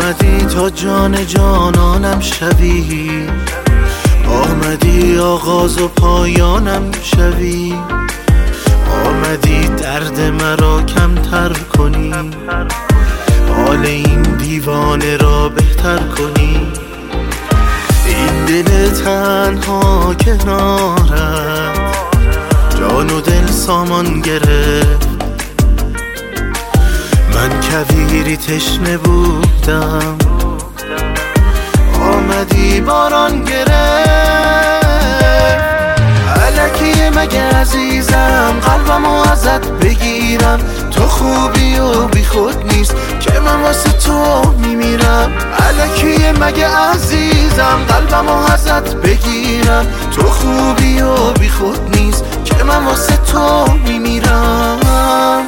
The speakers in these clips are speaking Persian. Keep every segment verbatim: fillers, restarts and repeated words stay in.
آمدی تا جان جانانم شوی، آمدی آغاز و پایانم شوی، آمدی درد مرا کمتر کنی، حال این دیوانه را بهتر کنی. این دل تنها کنارت جان و دل سامان گرفت، من کویری تشنه بودم آمدی باران گرفت. الکیه مگه عزیزم قلبمو ازت بگیرم، تو خوبی و بی خود نیست که من واسه تو میمیرم. الکیه مگه عزیزم قلبمو ازت بگیرم، تو خوبی و بی خود نیست که من واسه تو میمیرم.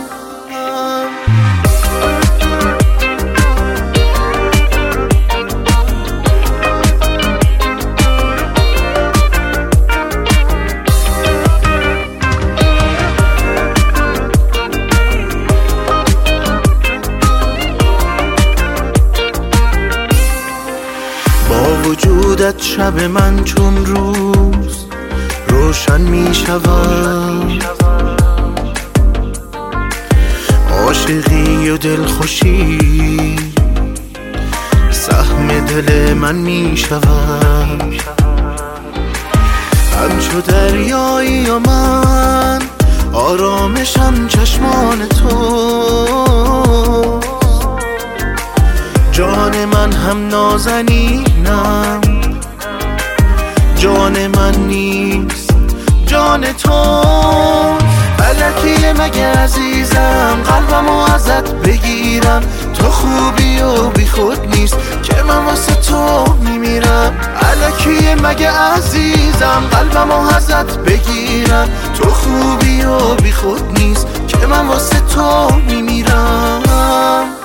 با وجودت شب من چون روز روشن می شود، عاشقی و دلخوشی سهم دل من می شود. همچو دریایی و من آرامشم چشمان تو، جان من هم نازنینم، جان من نیست جان تو. الکیه مگه عزیزم قلبمو ازت بگیرم، تو خوبی و بی خود نیست که من واسه تو میمیرم. الکیه مگه عزیزم قلبمو ازت بگیرم، تو خوبی و بی خود نیست که من واسه تو میمیرم.